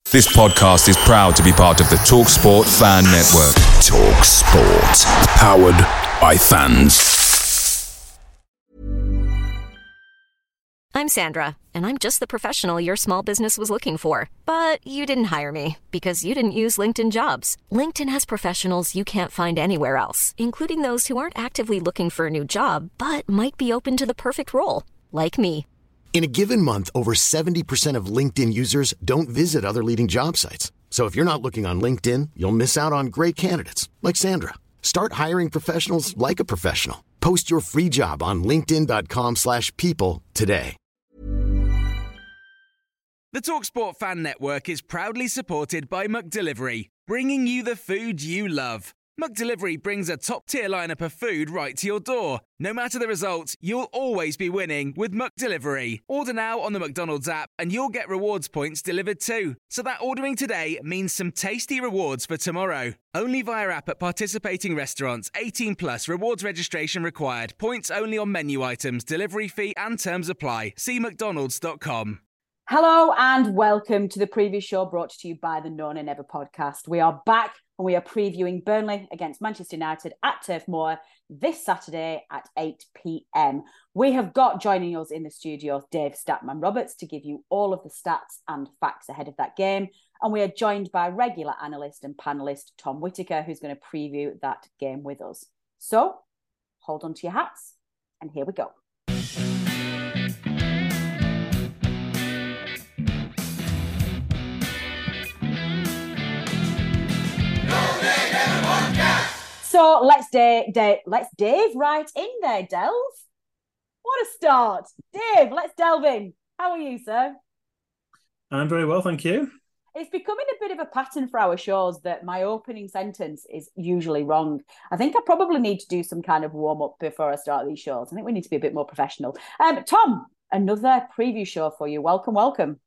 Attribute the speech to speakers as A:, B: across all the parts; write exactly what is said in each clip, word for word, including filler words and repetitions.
A: This podcast is proud to be part of the TalkSport Fan Network. TalkSport. Powered by fans.
B: I'm Sandra, and I'm just the professional your small business was looking for. But you didn't hire me because you didn't use LinkedIn Jobs. LinkedIn has professionals you can't find anywhere else, including those who aren't actively looking for a new job, but might be open to the perfect role, like me.
C: In a given month, over seventy percent of LinkedIn users don't visit other leading job sites. So if you're not looking on LinkedIn, you'll miss out on great candidates like Sandra. Start hiring professionals like a professional. Post your free job on linkedin.com slash people today.
D: The TalkSport Fan Network is proudly supported by McDelivery, bringing you the food you love. McDelivery brings a top-tier lineup of food right to your door. No matter the result, you'll always be winning with McDelivery. Order now on the McDonald's app and you'll get rewards points delivered too. So that ordering today means some tasty rewards for tomorrow. Only via app at participating restaurants. eighteen plus, rewards registration required. Points only on menu items, delivery fee and terms apply. See mcdonalds dot com.
E: Hello and welcome to the preview show brought to you by the No Nay Never podcast. We are back and we are previewing Burnley against Manchester United at Turf Moor this Saturday at eight p.m. We have got joining us in the studio Dave Statman Roberts to give you all of the stats and facts ahead of that game. And we are joined by regular analyst and panellist Tom Whittaker, who's going to preview that game with us. So hold on to your hats and here we go. So let's Dave, Dave, let's Dave right in there, Delve. What a start. Dave, let's delve in. How are you, sir?
F: I'm very well, thank you.
E: It's becoming a bit of a pattern for our shows that my opening sentence is usually wrong. I think I probably need to do some kind of warm-up before I start these shows. I think we need to be a bit more professional. Um, Tom, another preview show for you. Welcome, welcome.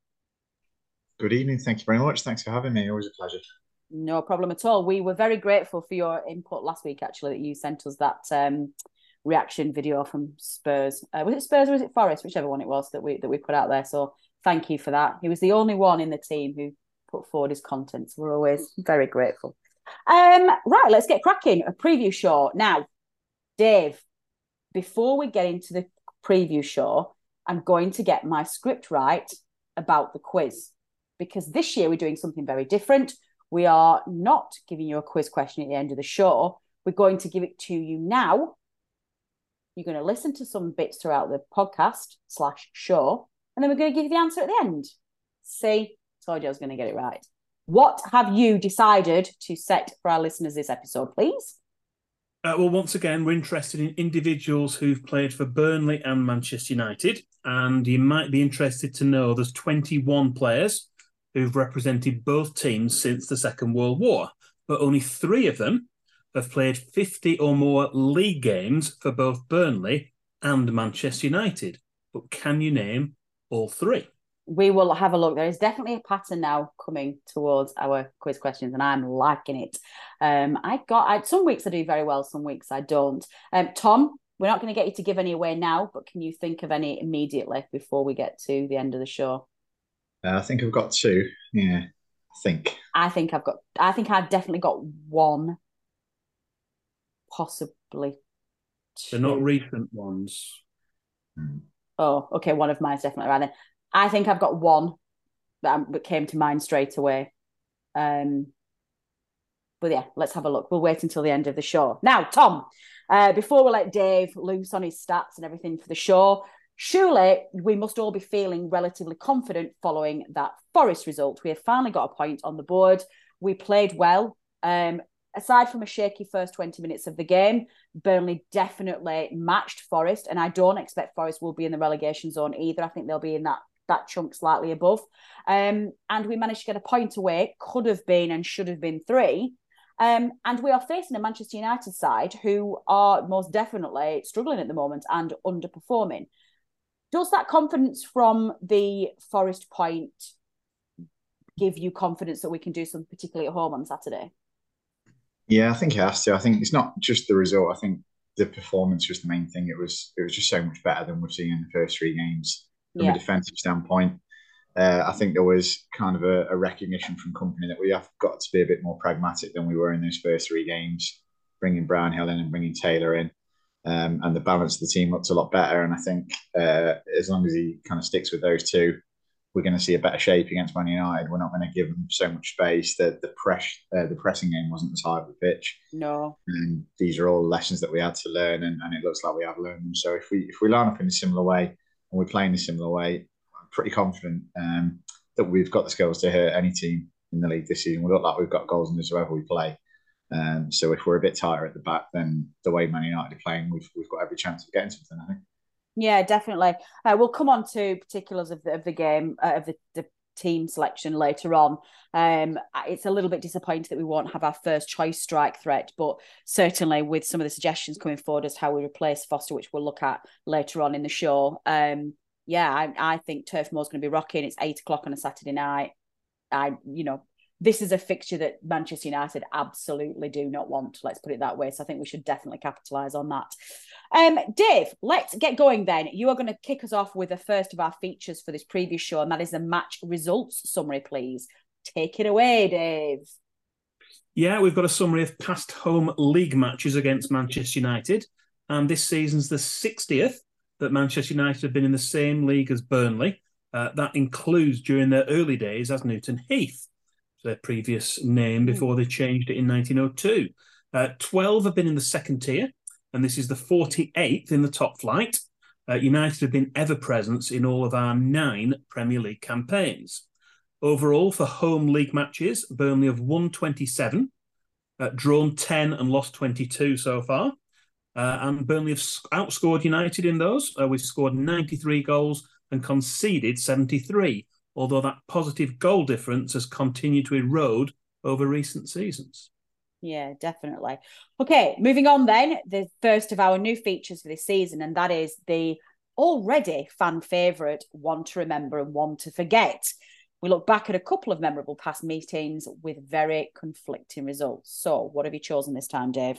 G: Good evening. Thank you very much. Thanks for having me. Always a pleasure.
E: No problem at all. We were very grateful for your input last week, actually, that you sent us that um, reaction video from Spurs. Uh, was it Spurs or was it Forest? Whichever one it was that we that we put out there. So thank you for that. He was the only one in the team who put forward his content. So we're always very grateful. Um, right, let's get cracking. A preview show. Now, Dave, before we get into the preview show, I'm going to get my script right about the quiz. Because this year we're doing something very different. We are not giving you a quiz question at the end of the show. We're going to give it to you now. You're going to listen to some bits throughout the podcast slash show, and then we're going to give you the answer at the end. See, told you I was going to get it right. What have you decided to set for our listeners this episode, please?
F: Uh, well, once again, we're interested in individuals who've played for Burnley and Manchester United, and you might be interested to know there's twenty-one players who've represented both teams since the Second World War, but only three of them have played fifty or more league games for both Burnley and Manchester United. But can you name all three?
E: We will have a look. There is definitely a pattern now coming towards our quiz questions, and I'm liking it. Um, I got I, some weeks I do very well, some weeks I don't. Um, Tom, we're not going to get you to give any away now, but can you think of any immediately before we get to the end of the show?
G: Uh, I think I've got two. Yeah, I think.
E: I think I've got. I think I've definitely got one, possibly two.
F: They're not recent ones.
E: Oh, okay. One of mine's definitely right then. I think I've got one that, that came to mind straight away. Um, but yeah, let's have a look. We'll wait until the end of the show. Now, Tom, uh, before we let Dave loose on his stats and everything for the show, surely we must all be feeling relatively confident following that Forest result. We have finally got a point on the board. We played well. Um, aside from a shaky first twenty minutes of the game, Burnley definitely matched Forest, and I don't expect Forest will be in the relegation zone either. I think they'll be in that, that chunk slightly above. Um, and we managed to get a point away. Could have been and should have been three. Um, and we are facing a Manchester United side who are most definitely struggling at the moment and underperforming. Does that confidence from the Forest point give you confidence that we can do something particularly at home on Saturday?
G: Yeah, I think it has to. I think it's not just the result. I think the performance was the main thing. It was it was just so much better than we've seen in the first three games from yeah. a defensive standpoint. Uh, I think there was kind of a, a recognition from company that we have got to be a bit more pragmatic than we were in those first three games, bringing Brownhill in and bringing Taylor in. Um, and the balance of the team looked a lot better. And I think uh, as long as he kind of sticks with those two, we're going to see a better shape against Man United. We're not going to give them so much space. The the press uh, the pressing game wasn't as high up the pitch.
E: No.
G: And these are all lessons that we had to learn, and, and it looks like we have learned them. So if we if we line up in a similar way and we're playing a similar way, I'm pretty confident um, that we've got the skills to hurt any team in the league this season. We look like we've got goals in this whoever we play. Um, so if we're a bit tighter at the back, then the way Man United are playing, we've we've got every chance of getting something, I think.
E: Yeah, definitely. Uh, we'll come on to particulars of the, of the game, uh, of the, the team selection later on. Um, it's a little bit disappointing that we won't have our first choice strike threat, but certainly with some of the suggestions coming forward as to how we replace Foster, which we'll look at later on in the show. Um, yeah, I, I think Turf Moor's going to be rocking. It's eight o'clock on a Saturday night. I, you know, this is a fixture that Manchester United absolutely do not want. Let's put it that way. So I think we should definitely capitalise on that. Um, Dave, let's get going then. You are going to kick us off with the first of our features for this previous show, and that is the match results summary, please. Take it away, Dave.
F: Yeah, we've got a summary of past home league matches against Manchester United. And this season's the sixtieth that Manchester United have been in the same league as Burnley. Uh, that includes during their early days as Newton Heath, their previous name before they changed it in nineteen oh two. Uh, twelve have been in the second tier, and this is the forty-eighth in the top flight. Uh, United have been ever-present in all of our nine Premier League campaigns. Overall, for home league matches, Burnley have won twenty-seven, uh, drawn ten and lost twenty-two so far. Uh, and Burnley have outscored United in those. Uh, we've scored ninety-three goals and conceded seventy-three, although that positive goal difference has continued to erode over recent seasons.
E: Yeah, definitely. Okay, moving on then, the first of our new features for this season, and that is the already fan favourite One to Remember and One to Forget. We look back at a couple of memorable past meetings with very conflicting results. So what have you chosen this time, Dave?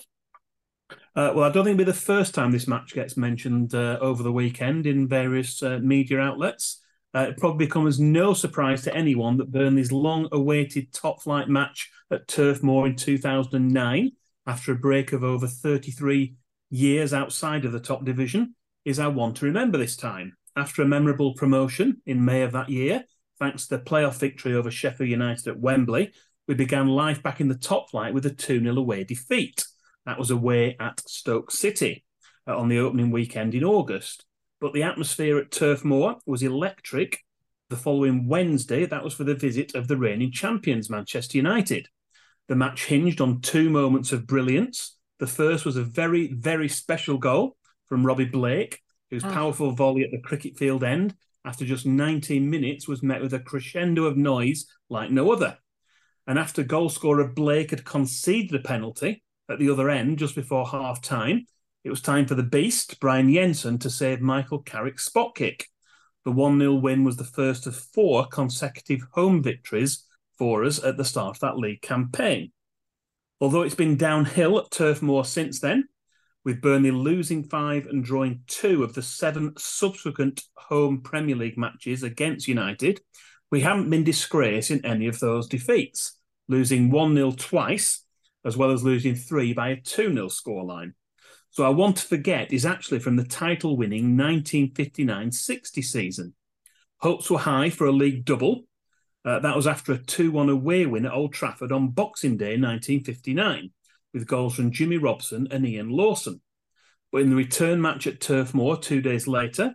F: Uh, well, I don't think it'll be the first time this match gets mentioned uh, over the weekend in various uh, media outlets. Uh, it probably comes as no surprise to anyone that Burnley's long-awaited top-flight match at Turf Moor in two thousand nine, after a break of over thirty-three years outside of the top division, is our one to remember this time. After a memorable promotion in May of that year, thanks to the playoff victory over Sheffield United at Wembley, we began life back in the top flight with a two nil away defeat. That was away at Stoke City uh, on the opening weekend in August. But the atmosphere at Turf Moor was electric the following Wednesday. That was for the visit of the reigning champions, Manchester United. The match hinged on two moments of brilliance. The first was a very, very special goal from Robbie Blake, whose oh. powerful volley at the cricket field end, after just nineteen minutes, was met with a crescendo of noise like no other. And after goalscorer Blake had conceded a penalty at the other end just before half-time, it was time for the beast, Brian Jensen, to save Michael Carrick's spot kick. The one nil win was the first of four consecutive home victories for us at the start of that league campaign. Although it's been downhill at Turf Moor since then, with Burnley losing five and drawing two of the seven subsequent home Premier League matches against United, we haven't been disgraced in any of those defeats, losing one nil twice, as well as losing three by a two nil scoreline. So I want to forget is actually from the title-winning nineteen fifty-nine sixty season. Hopes were high for a league double. Uh, that was after a two one away win at Old Trafford on Boxing Day nineteen fifty-nine, with goals from Jimmy Robson and Ian Lawson. But in the return match at Turf Moor two days later,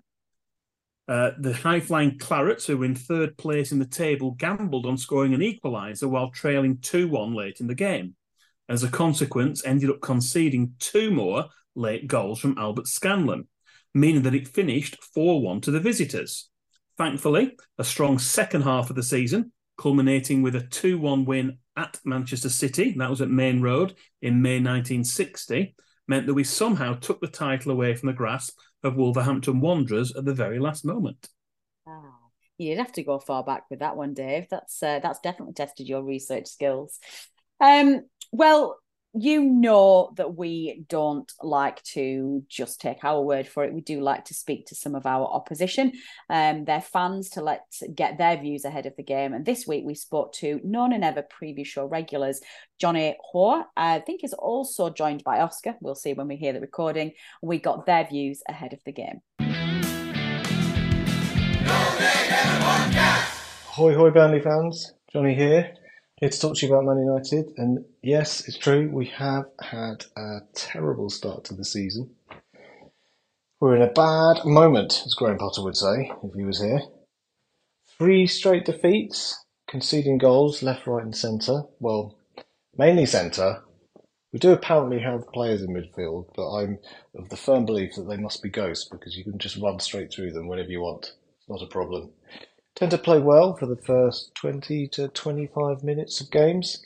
F: uh, the high-flying Clarets, who were in third place in the table, gambled on scoring an equaliser while trailing two one late in the game. As a consequence, ended up conceding two more late goals from Albert Scanlon, meaning that it finished four one to the visitors. Thankfully, a strong second half of the season, culminating with a two one win at Manchester City, that was at Main Road in May nineteen sixty, meant that we somehow took the title away from the grasp of Wolverhampton Wanderers at the very last moment.
E: Wow. You'd have to go far back with that one, Dave. That's uh, that's definitely tested your research skills. Um, well, you know that we don't like to just take our word for it. We do like to speak to some of our opposition, um, their fans, to let get their views ahead of the game. And this week we spoke to known and ever preview show regulars, Johnny Hoare. I think is also joined by Oscar. We'll see when we hear the recording. We got their views ahead of the game.
H: Hoi hoi Burnley fans, Johnny here. Here to talk to you about Man United, and yes, it's true, we have had a terrible start to the season. We're in a bad moment, as Graham Potter would say, if he was here. Three straight defeats, conceding goals left, right and centre. Well, mainly centre. We do apparently have players in midfield, but I'm of the firm belief that they must be ghosts, because you can just run straight through them whenever you want. It's not a problem. Tend to play well for the first twenty to twenty-five minutes of games.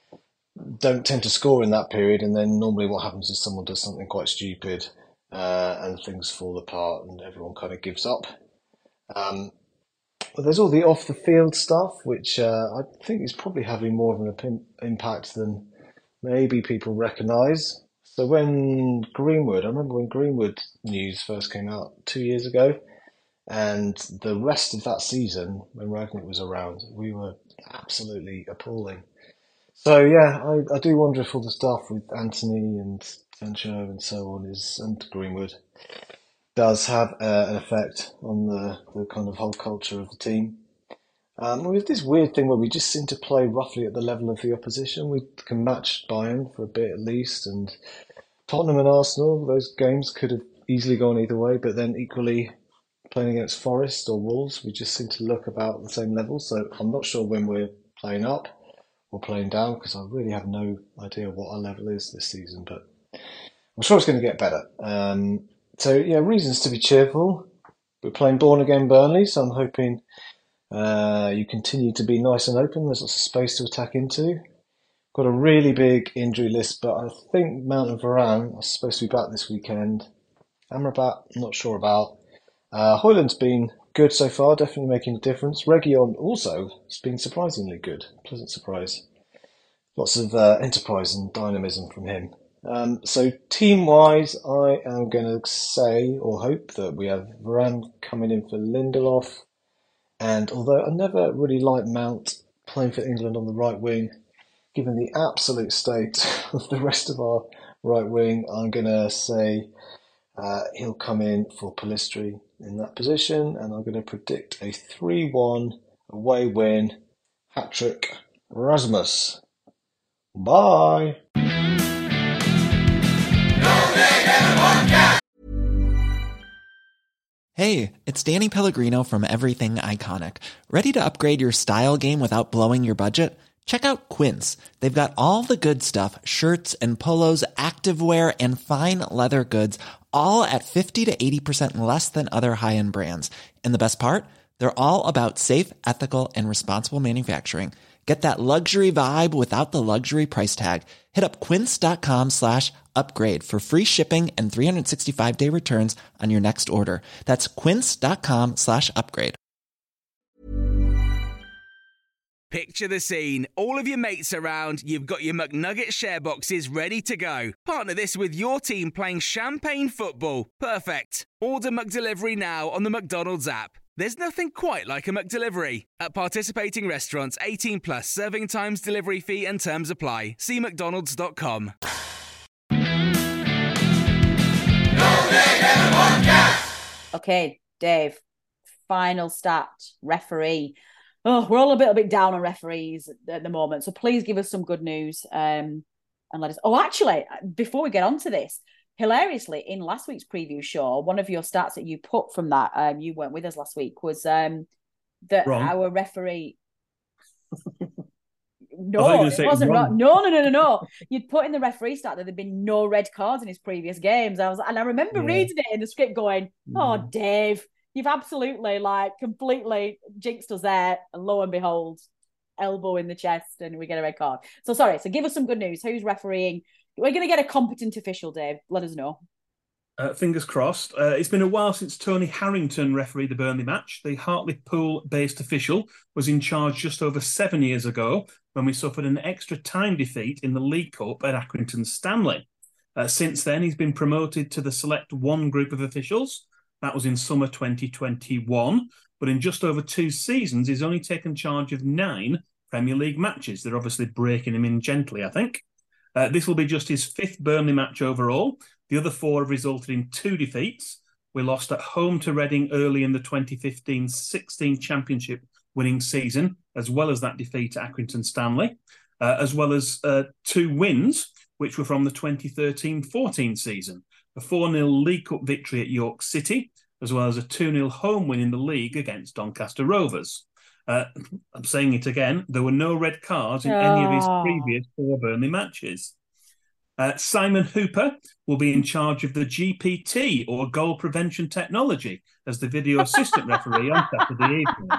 H: Don't tend to score in that period, and then normally what happens is someone does something quite stupid uh, and things fall apart and everyone kind of gives up. Um, but there's all the off-the-field stuff, which uh, I think is probably having more of an op- impact than maybe people recognise. So when Greenwood, I remember when Greenwood news first came out two years ago, and the rest of that season, when Rangnick was around, we were absolutely appalling. So yeah, I, I do wonder if all the stuff with Anthony and Sancho and so on is, and Greenwood, does have uh, an effect on the, the kind of whole culture of the team. Um, we have this weird thing where we just seem to play roughly at the level of the opposition. We can match Bayern for a bit at least, and Tottenham and Arsenal, those games could have easily gone either way, but then equally playing against Forest or Wolves, we just seem to look about the same level. So I'm not sure when we're playing up or playing down, because I really have no idea what our level is this season, but I'm sure it's going to get better. Um, so yeah, reasons to be cheerful. We're playing Born Again Burnley, so I'm hoping uh, you continue to be nice and open. There's lots of space to attack into. Got a really big injury list, but I think Mount and Varane are supposed to be back this weekend. Amrabat, not sure about. Uh, Hoyland's been good so far, definitely making a difference. Reguilon also has been surprisingly good, pleasant surprise. Lots of uh, enterprise and dynamism from him. Um, so team-wise, I am going to say or hope that we have Varane coming in for Lindelof. And although I never really liked Mount playing for England on the right wing, given the absolute state of the rest of our right wing, I'm going to say uh, he'll come in for Pellistri in that position, and I'm going to predict a three one away win, hat-trick, Rasmus. Bye!
I: Hey, it's Danny Pellegrino from Everything Iconic. Ready to upgrade your style game without blowing your budget? Check out Quince. They've got all the good stuff, shirts and polos, activewear, and fine leather goods, all at fifty to eighty percent less than other high-end brands. And the best part? They're all about safe, ethical, and responsible manufacturing. Get that luxury vibe without the luxury price tag. Hit up quince.com slash upgrade for free shipping and three sixty-five day returns on your next order. That's quince.com slash upgrade.
D: Picture the scene. All of your mates around, you've got your McNugget share boxes ready to go. Partner this with your team playing champagne football. Perfect. Order McDelivery now on the McDonald's app. There's nothing quite like a McDelivery. At participating restaurants, eighteen plus, serving times, delivery fee and terms apply. See mcdonalds dot com.
E: Okay, Dave, final stat, referee. Oh, we're all a bit, a bit down on referees at the moment, so please give us some good news um, and let us... Oh, actually, before we get on to this, hilariously, in last week's preview show, one of your stats that you put from that, um, you weren't with us last week, was um, that Wrong. our referee... No, it wasn't wrong. No, no, no, no, no. You'd put in the referee stat that there'd been no red cards in his previous games. I was, and I remember yeah. reading it in the script going, oh, mm. Dave, you've absolutely, like, completely jinxed us there. And lo and behold, elbow in the chest and we get a red card. So, sorry. So, give us some good news. Who's refereeing? We're going to get a competent official, Dave. Let us know.
F: Uh, fingers crossed. Uh, it's been a while since Tony Harrington refereed the Burnley match. The Hartlepool-based official was in charge just over seven years ago when we suffered an extra time defeat in the League Cup at Accrington Stanley. Uh, since then, he's been promoted to the Select One group of officials. That was in summer twenty twenty-one. But in just over two seasons, he's only taken charge of nine Premier League matches. They're obviously breaking him in gently, I think. Uh, this will be just his fifth Burnley match overall. The other four have resulted in two defeats. We lost at home to Reading early in the twenty fifteen sixteen Championship winning season, as well as that defeat at Accrington Stanley, uh, as well as uh, two wins, which were from the twenty thirteen fourteen season. A four nil League Cup victory at York City, as well as a two nil home win in the league against Doncaster Rovers. Uh, I'm saying it again, there were no red cards in oh. any of his previous four Burnley matches. Uh, Simon Hooper will be in charge of the G P T, or goal prevention technology, as the video assistant referee on Saturday evening.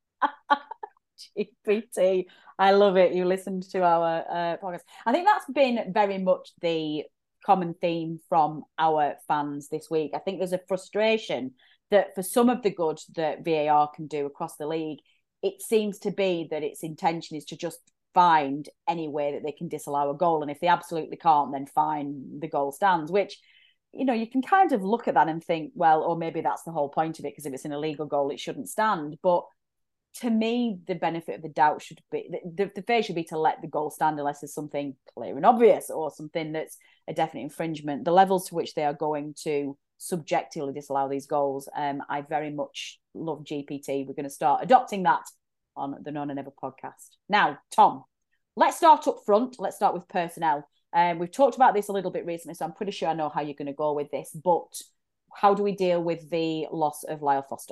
E: G P T, I love it. You listened to our uh, podcast. I think that's been very much the common theme from our fans this week. I think there's a frustration that for some of the good that V A R can do across the league, it seems to be that its intention is to just find any way that they can disallow a goal. And if they absolutely can't, then fine, the goal stands, which, you know, you can kind of look at that and think, well, or maybe that's the whole point of it, because if it's an illegal goal, it shouldn't stand. But to me, the benefit of the doubt should be, the, the fair should be to let the goal stand unless there's something clear and obvious or something that's a definite infringement. The levels to which they are going to subjectively disallow these goals, um, I very much love G P T. We're going to start adopting that on the None and Ever podcast. Now, Tom, let's start up front. Let's start with personnel. Um, we've talked about this a little bit recently, so I'm pretty sure I know how you're going to go with this. But how do we deal with the loss of Lyle Foster?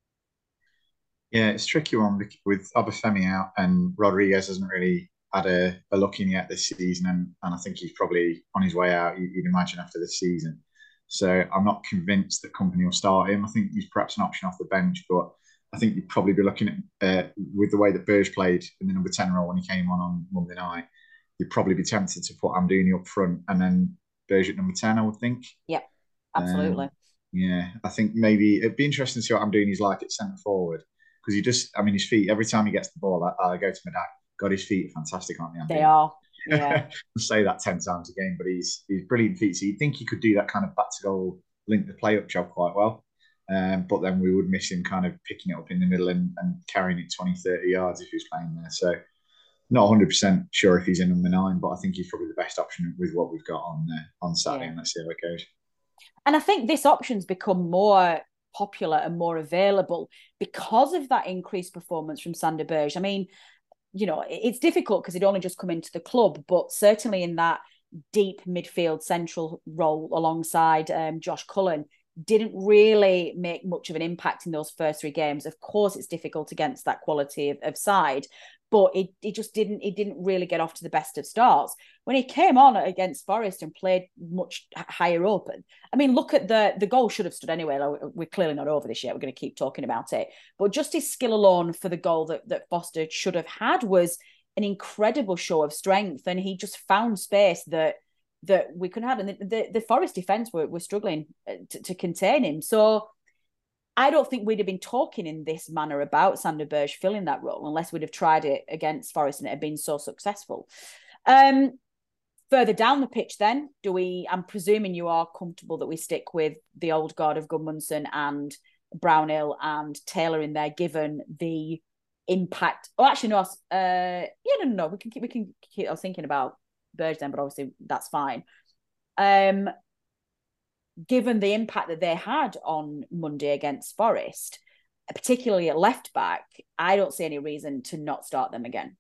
G: Yeah, it's a tricky one with Obafemi out, and Rodriguez hasn't really had a, a look in yet this season, and, and I think he's probably on his way out, you'd imagine, after this season. So I'm not convinced that Kompany will start him. I think he's perhaps an option off the bench, but I think you'd probably be looking at, uh, with the way that Burge played in the number ten role when he came on on Monday night, you'd probably be tempted to put Amdouni up front and then Burge at number ten, I would think.
E: Yeah, absolutely.
G: Um, yeah, I think maybe it'd be interesting to see what Amdouni's like at centre forward, because he just, I mean, his feet, every time he gets the ball, I, I go to Medak, God, his feet are fantastic, aren't they?
E: Amdouni? They are, yeah.
G: I say that ten times a game, but he's he's brilliant feet. So you'd think he could do that kind of back to goal, link the play up job quite well. Um, but then we would miss him kind of picking it up in the middle and, and carrying it twenty, thirty yards if he was playing there. So not one hundred percent sure if he's in number nine, but I think he's probably the best option with what we've got on uh, on Saturday, yeah. And let's see how it goes.
E: And I think this option's become more popular and more available because of that increased performance from Sander Berge. I mean, you know, it's difficult because he'd only just come into the club, but certainly in that deep midfield central role alongside um, Josh Cullen, didn't really make much of an impact in those first three games. Of course, it's difficult against that quality of, of side, but it, it just didn't it didn't really get off to the best of starts. When he came on against Forest and played much higher up, I mean, look at the the goal should have stood anyway. We're clearly not over this yet. We're going to keep talking about it. But just his skill alone for the goal that, that Foster should have had was an incredible show of strength, and he just found space that that we couldn't have. And the, the, the Forest defence were, were struggling to, to contain him. So I don't think we'd have been talking in this manner about Sander Berge filling that role unless we'd have tried it against Forest and it had been so successful. Um, further down the pitch then, do we, I'm presuming you are comfortable that we stick with the old guard of Gudmundsson and Brownhill and Taylor in there, given the impact. Oh, actually, no, uh, yeah, no, no, no, we can keep, we can keep, I was thinking about Berge then, but obviously that's fine. Um, given the impact that they had on Monday against Forest, particularly at left back, I don't see any reason to not start them again.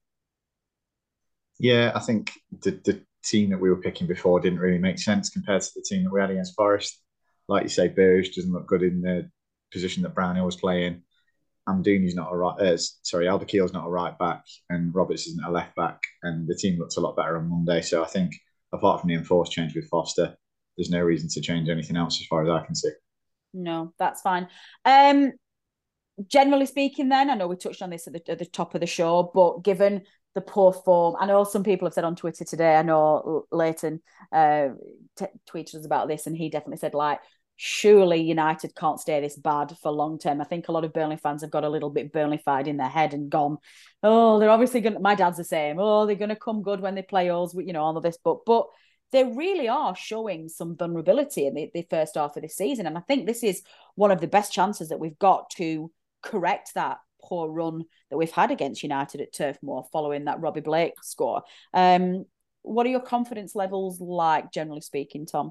G: Yeah, I think the, the team that we were picking before didn't really make sense compared to the team that we had against Forest. Like you say, Berge doesn't look good in the position that Brownhill was playing. Amdouni's not a right, uh, sorry, Albakiel's not a right back, and Roberts isn't a left back, and the team looked a lot better on Monday. So I think, apart from the enforced change with Foster, there's no reason to change anything else as far as I can see.
E: No, that's fine. Um, generally speaking, then, I know we touched on this at the, at the top of the show, but given the poor form. I know some people have said on Twitter today, I know Leighton uh, t- tweeted us about this, and he definitely said, like, surely United can't stay this bad for long term. I think a lot of Burnley fans have got a little bit Burnley-fied in their head and gone, oh, they're obviously going to, my dad's the same, oh, they're going to come good when they play us, you know, all of this. But, but they really are showing some vulnerability in the, the first half of this season. And I think this is one of the best chances that we've got to correct that poor run that we've had against United at Turf Moor following that Robbie Blake score. Um, what are your confidence levels like, generally speaking, Tom?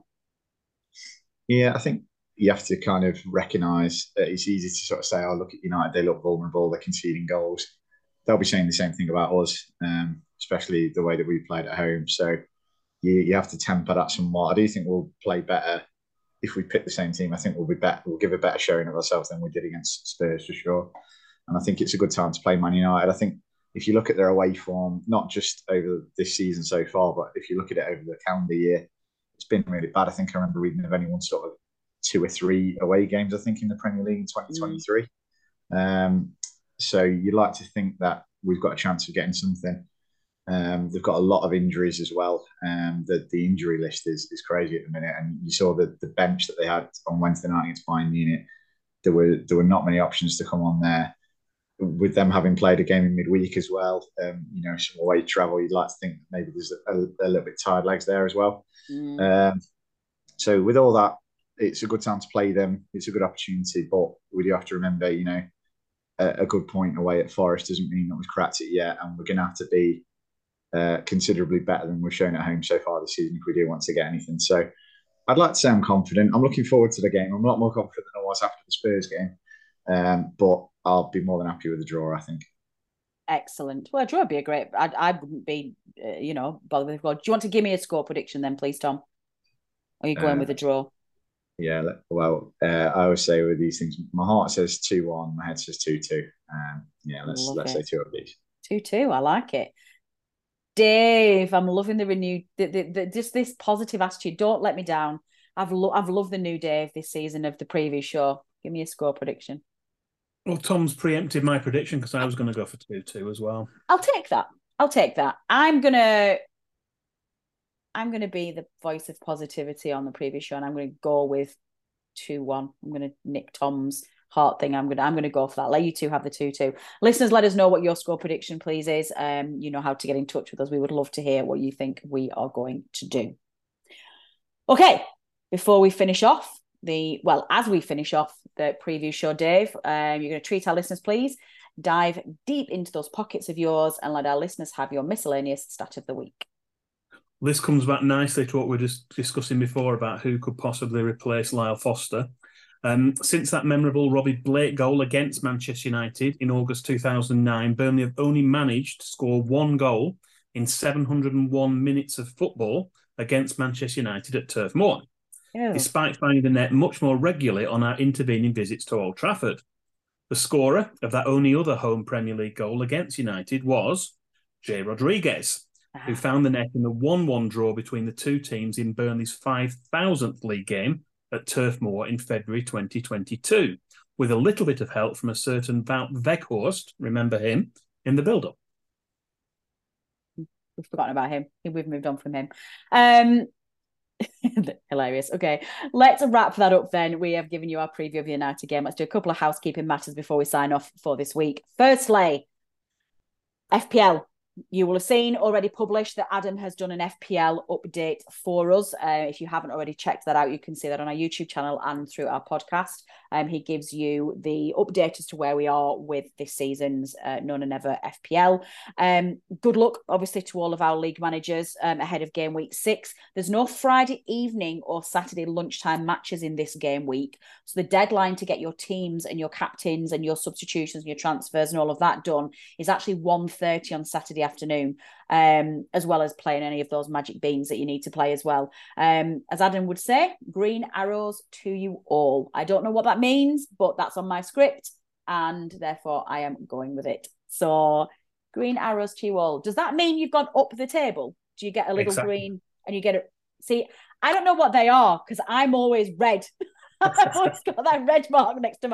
G: Yeah, I think you have to kind of recognise that it's easy to sort of say, oh, look at United, they look vulnerable, they're conceding goals. They'll be saying the same thing about us, um, especially the way that we played at home. So you, you have to temper that somewhat. I do think we'll play better if we pick the same team. I think we'll be better, we'll give a better showing of ourselves than we did against Spurs for sure. And I think it's a good time to play Man United. I think if you look at their away form, not just over this season so far, but if you look at it over the calendar year, it's been really bad. I think I remember reading of anyone sort of two or three away games, I think, in the Premier League in twenty twenty-three. Mm. Um, so you'd like to think that we've got a chance of getting something. Um, they've got a lot of injuries as well. Um, the, the injury list is is crazy at the minute. And you saw the, the bench that they had on Wednesday night against Bayern Munich. There were, there were not many options to come on there. With them having played a game in midweek as well, um, you know, some away travel, you'd like to think maybe there's a, a little bit tired legs there as well. Mm. Um, so with all that, it's a good time to play them. It's a good opportunity, but we do have to remember, you know, a, a good point away at Forest doesn't mean that we've cracked it yet, and we're going to have to be uh, considerably better than we've shown at home so far this season if we do want to get anything. So I'd like to say I'm confident. I'm looking forward to the game. I'm a lot more confident than I was after the Spurs game, um, but I'll be more than happy with the draw, I think.
E: Excellent. Well, a draw would be a great... I, I wouldn't be, uh, you know, bothered with a goal. Do you want to give me a score prediction then, please, Tom? Or are you going uh, with a draw?
G: Yeah, well, uh, I always say with these things, my heart says two one, my head says two two. Um, yeah, let's Love let's it. say two of these.
E: two two, I like it. Dave, I'm loving the renewed... The, the, the, just this positive attitude. Don't let me down. I've, lo- I've loved the new Dave this season of the previous show. Give me a score prediction.
F: Well, Tom's preempted my prediction because I was going to go for two two as well.
E: I'll take that. I'll take that. I'm going to I'm going to be the voice of positivity on the previous show, and I'm going to go with two one. I'm going to nick Tom's heart thing. I'm going to I'm going to go for that. Let you two have the two two. Listeners, let us know what your score prediction, please, is. Um, you know how to get in touch with us. We would love to hear what you think we are going to do. Okay, before we finish off, The well, as we finish off the preview show, Dave, um, you're going to treat our listeners, please. Dive deep into those pockets of yours and let our listeners have your miscellaneous stat of the week.
F: This comes back nicely to what we were just discussing before about who could possibly replace Lyle Foster. Um, since that memorable Robbie Blake goal against Manchester United in August two thousand nine, Burnley have only managed to score one goal in seven hundred one minutes of football against Manchester United at Turf Moor. Ew. Despite finding the net much more regularly on our intervening visits to Old Trafford. The scorer of that only other home Premier League goal against United was Jay Rodriguez, ah. who found the net in the one one draw between the two teams in Burnley's five thousandth league game at Turf Moor in February twenty twenty-two, with a little bit of help from a certain Wout Weghorst, remember him, in the build-up.
E: We've forgotten about him. We've moved on from him. Um... Hilarious. Okay, let's wrap that up then. We have given you our preview of the United game. Let's do a couple of housekeeping matters before we sign off for this week. Firstly, F P L. You will have seen already published that Adam has done an F P L update for us. Uh, if you haven't already checked that out, you can see that on our YouTube channel and through our podcast. Um, he gives you the update as to where we are with this season's uh, None and Never F P L. Um, good luck, obviously, to all of our league managers um, ahead of game week six. There's no Friday evening or Saturday lunchtime matches in this game week. So the deadline to get your teams and your captains and your substitutions and your transfers and all of that done is actually one thirty on Saturday afternoon, um, as well as playing any of those magic beans that you need to play as well. Um, as Adam would say, green arrows to you all. I don't know what that means, but that's on my script, and therefore I am going with it. So green arrows to you all. Does that mean you've gone up the table? Do you get a little exactly. green and you get it? See, I don't know what they are because I'm always red. I've always got that red mark next to mine.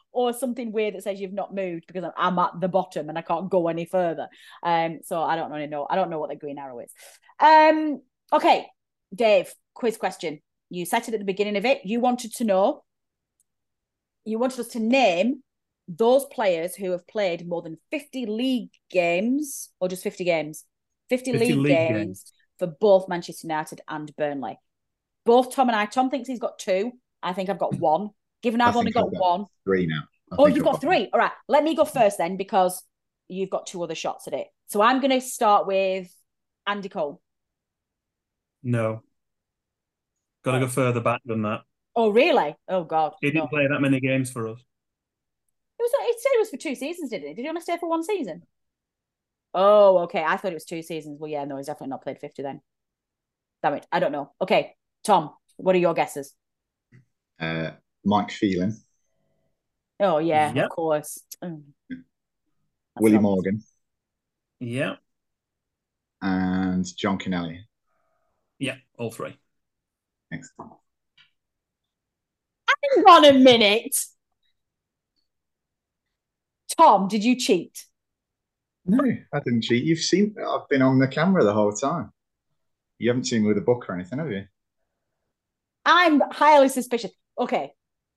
E: or something weird that says you've not moved because I'm, I'm at the bottom and I can't go any further. Um, so I don't really know. I don't know what the green arrow is. Um, okay, Dave, quiz question. You said it at the beginning of it. You wanted to know, you wanted us to name those players who have played more than fifty league games, or just fifty games, fifty, fifty league, league games, games for both Manchester United and Burnley. Both Tom and I. Tom thinks he's got two. I think I've got one. Given I've only got,
G: I've got
E: one.
G: Three now. I
E: oh, you've got, got three. All right. Let me go first then, because you've got two other shots at it. So I'm going to start with Andy Cole.
F: No. Got to oh. go further back than that.
E: Oh, really? Oh, God.
F: He didn't no. play that many games for us.
E: It was. It said it was for two seasons, didn't it? Did he only stay for one season? Oh, okay. I thought it was two seasons. Well, yeah, no, he's definitely not played fifty then. Damn it. I don't know. Okay, Tom, what are your guesses?
G: Uh, Mike Phelan.
E: Oh, yeah, yep. Of course. Mm.
G: Willie not... Morgan.
F: Yeah.
G: And John Kennelly.
F: Yeah, all three.
G: Excellent.
E: Hang on a minute. Tom, did you cheat?
G: No, I didn't cheat. You've seen, I've been on the camera the whole time. You haven't seen me with a book or anything, have you?
E: I'm highly suspicious. Okay.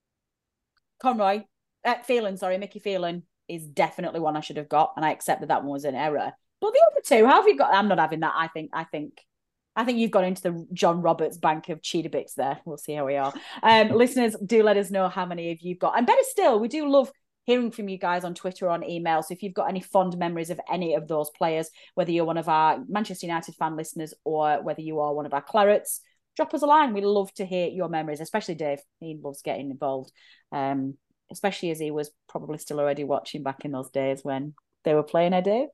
E: Conroy, uh, Phelan, sorry, Mickey Phelan is definitely one I should have got, and I accept that that one was an error. But the other two, how have you got? I'm not having that. I think, I think, I think you've gone into the John Roberts bank of cheetah bits there. We'll see how we are. Um, listeners, do let us know how many of you've got. And better still, we do love hearing from you guys on Twitter or on email. So if you've got any fond memories of any of those players, whether you're one of our Manchester United fan listeners or whether you are one of our Clarets, drop us a line. We love to hear your memories, especially Dave. He loves getting involved, um, especially as he was probably still already watching back in those days when they were playing, eh, Dave?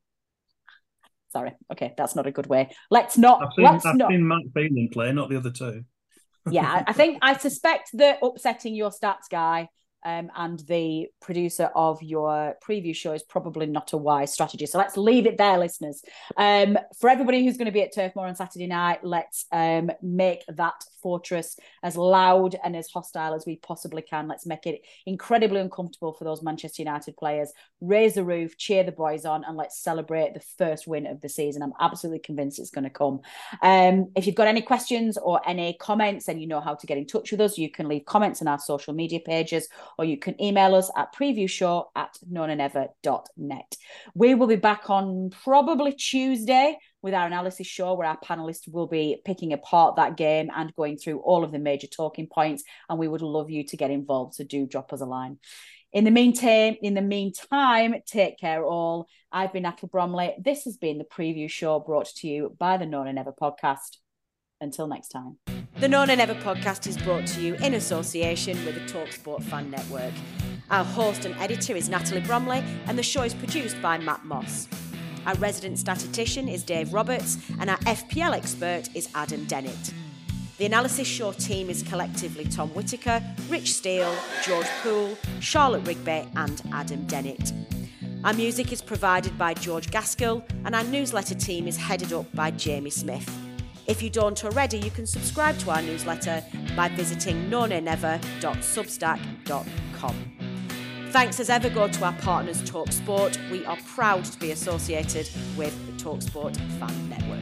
E: Sorry. Okay, that's not a good way. Let's not.
F: I've seen,
E: let's
F: I've
E: not.
F: seen Matt Phelan play, not the other two.
E: Yeah, I think, I suspect that upsetting your stats guy Um, and the producer of your preview show is probably not a wise strategy. So let's leave it there, listeners. Um, for everybody who's going to be at Turf Moor on Saturday night, let's um, make that fortress as loud and as hostile as we possibly can. Let's make it incredibly uncomfortable for those Manchester United players. Raise the roof, cheer the boys on, and let's celebrate the first win of the season. I'm absolutely convinced it's going to come. Um, if you've got any questions or any comments, then you know how to get in touch with us. You can leave comments on our social media pages, or you can email us at previewshow at known and ever dot net. We will be back on probably Tuesday with our analysis show, where our panelists will be picking apart that game and going through all of the major talking points. And we would love you to get involved, so do drop us a line. In the meantime, in the meantime, take care all. I've been Natalie Bromley. This has been the Preview Show, brought to you by the Known and Ever podcast. Until next time. The Known and Ever podcast is brought to you in association with the TalkSport Fan Network. Our host and editor is Natalie Bromley, and the show is produced by Matt Moss. Our resident statistician is Dave Roberts, and our F P L expert is Adam Dennett. The Analysis Show team is collectively Tom Whittaker, Rich Steele, George Poole, Charlotte Rigby, and Adam Dennett. Our music is provided by George Gaskell, and our newsletter team is headed up by Jamie Smith. If you don't already, you can subscribe to our newsletter by visiting known and ever dot substack dot com. Thanks as ever go to our partners TalkSport. We are proud to be associated with the TalkSport Fan Network.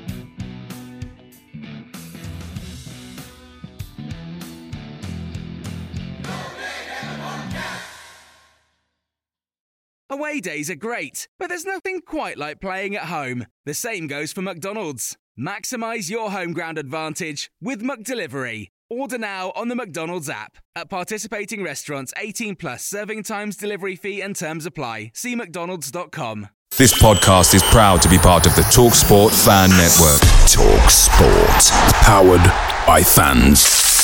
D: Away days are great, but there's nothing quite like playing at home. The same goes for McDonald's. Maximise your home ground advantage with McDelivery. Order now on the McDonald's app. At participating restaurants, eighteen plus, serving times, delivery fee and terms apply. See mcdonalds dot com.
A: This podcast is proud to be part of the TalkSport Fan Network. TalkSport. Powered by fans.